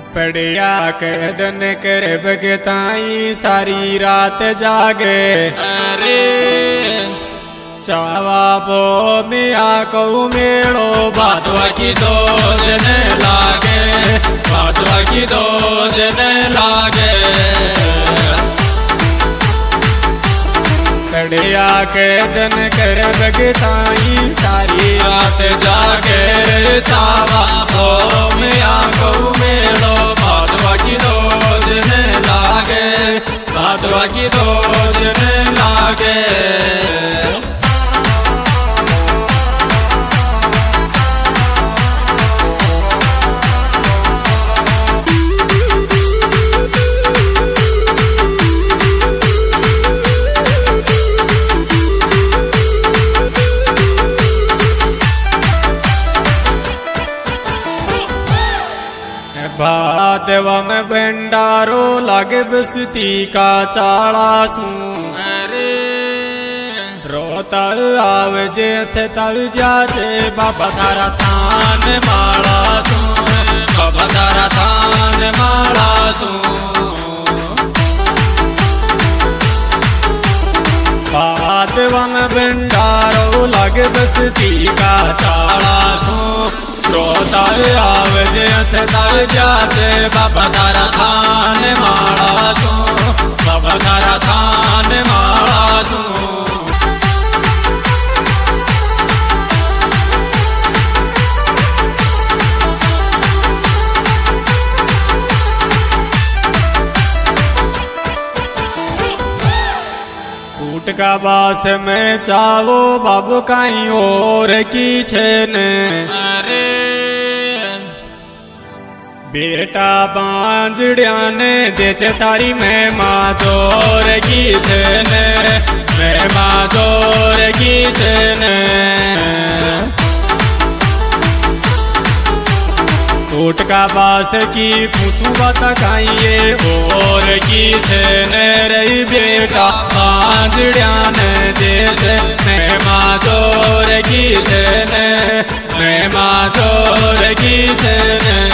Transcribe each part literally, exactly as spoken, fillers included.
पड़िया के दिन कर बगताई सारी रात जागे। अरे चावा बो मिया को मेड़ो बातवा की दो जन लागे, बातवा की दो जन लागे। पड़िया के दिन कर बगताई सारी रात जागे। चावा बो मिया को मेड़ो बातवा की दो जन लागे, बातवा की दो जन लागे। भादवा में भंडारो लागे बसती का चाड़ा सू। अरे रोता आव जैसे तल जाचे बाबा तारा थान माला सू, बाबा तारा थान माला सू। भादवा में भंडारो लागे बसती का चाड़ा सू। रोता आव जैसे तल जाचे बाबा तारा थान माला सू, बाबा तारा थान माला सू। कूट का बास में चावो बाबू काई और की छेन। अरे बेटा बांजड़िया ने देचे तारी मैं माँ जोर की छेन, मैं माँ जोर की छेन। कूट का बास की पूछू बात खाइए और की छेन रही बेटा बांजड़िया ने देचे मैं माँ जोर की छेन, मैं माँ जोर की छेन।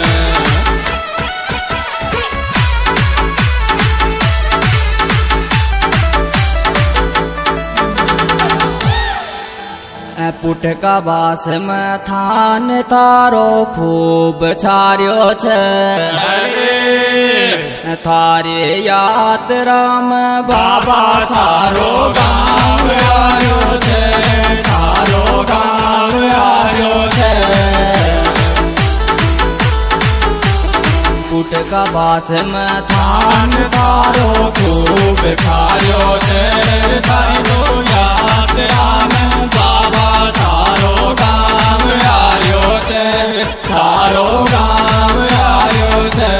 पुट का बास में थान तारो खूब छार्यो छे। थारे याद राम बाबा सारो गाँव आयो छे, सारो गाँव आयो छे। पुट का बास में थान तारो खूब छार्यो छे। थारो याद राम बाबा सारो गाँव आयो छे, सारो गाँव आयो छे।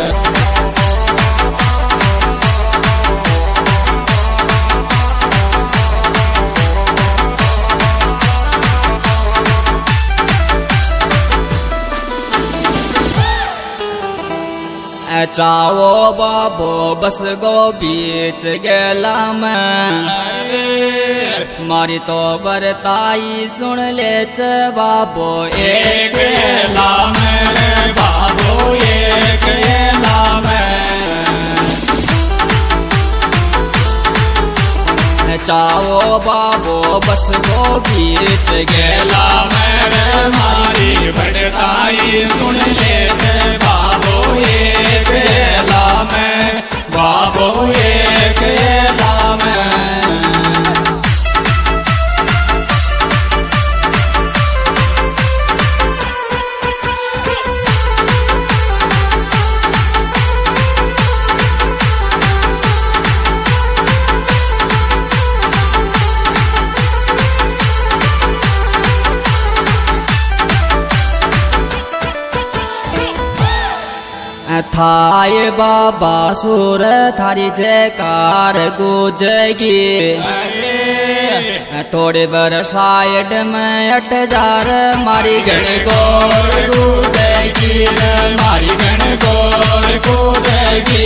चावो बाबो बस गो बीच गेला में। मारी तो बरताई सुन ले च बाबो एक गेला में, बाबो एक गेला में। चावो बाबो बस गो बीच गेला में। मारी बरताई सुन ले च बाबो एक गेला में, बाबो एक गेला में। थाए बाबा सुर थारी जयकार गुजगी। थोड़े बर साइड में अट जार मारी गण गोर गुजगी, मारी गण गोर गुजगी।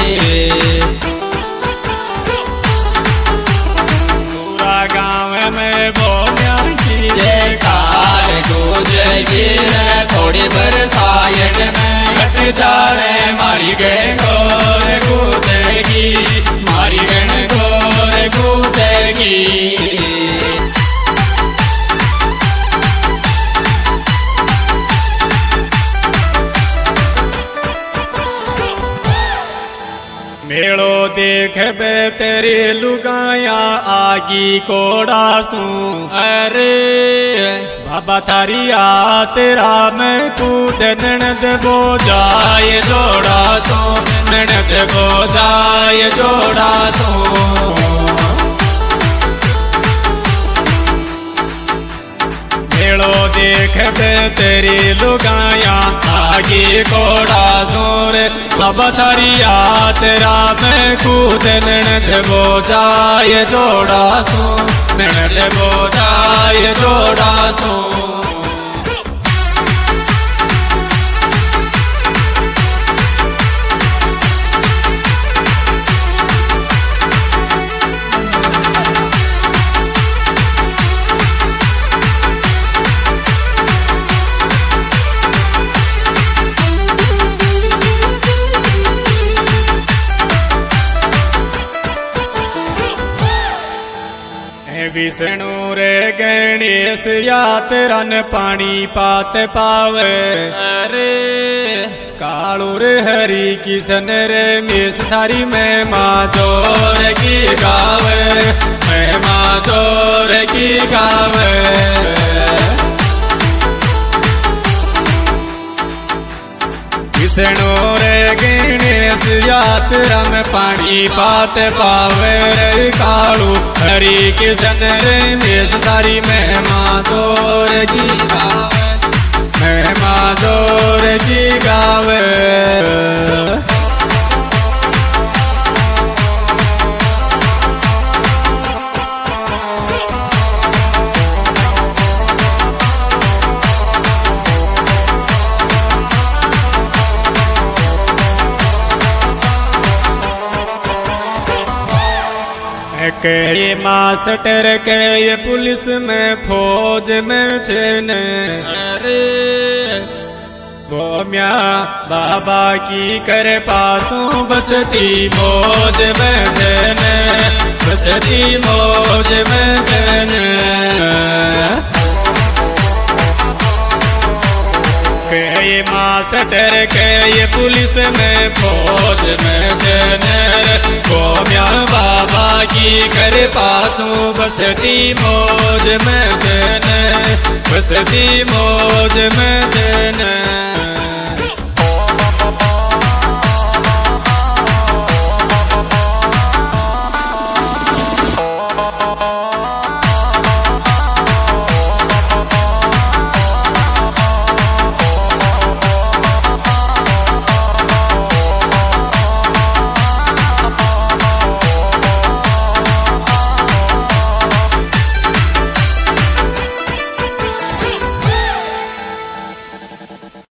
पूरा गाँव में बोलिया की जयकार गुजगी। थोड़े थोड़ी बरसायट में घट जाने मारी गण गोर कूदेगी, मारी गण गोर कूदेगी। मेलो देख बे तेरी लुगाया आगी कोड़ा सू। अरे बाबा थारी आ तेरा मैं कूद ननद बो जाए जोड़ा सो, ननद बो जाए जोड़ा सो। मेलो देख बे तेरी लुगाया आगे कोड़ा सोर बाबा थारी आ तेरा मैं कूद ननद बो जाए जोड़ा सो, ननद बो जाए जोड़ा सो। विष्णु रे गणेश यात्रन पानी पात पावे। अरे कालू रे हरि किशन रे मेष थारी में माँ जोर की गावे, मैं माँ जोर की गावे। विष्णु रे गणेश यात्रा में पानी पात पावे रे कालू हरि किशन रे मेष थारी में माँ जोर की गावे, मैं माँ जोर की गावे। के ये मास्टर के ये पुलिस में फौज में चैन। अरे वो म्या बाबा की करे पासों बसती मौज में चैन, बसती मौज में चैन। के ये मास्टर के ये पुलिस में फौज में चैन, गोम्या बाबा की कर पासों बसती मौज में चैन, बसती मौज में चैन।